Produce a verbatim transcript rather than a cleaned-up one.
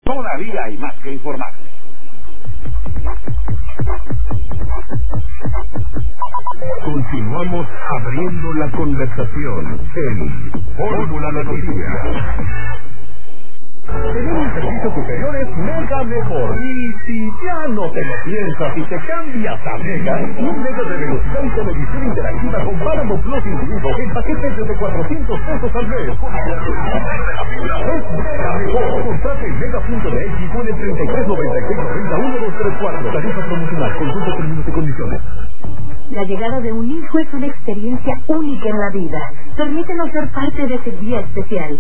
Todavía hay más que informarse. Continuamos abriendo la conversación en Fórmula Noticia. Tener un servicio superior es Mega mejor. Y si ya no te lo piensas y te cambias a Mega, un Mega de velocidad y televisión interactiva con Paramount Plus incluido en paquetes desde cuatrocientos pesos al mes. Es Mega mejor. Contrate en mega punto m x y pone treinta y tres noventa y seis noventa uno dos tres cuatro. Tarifa promocional. Consulta términos y condiciones. La llegada de un hijo es una experiencia única en la vida. Permítenos ser parte de ese día especial.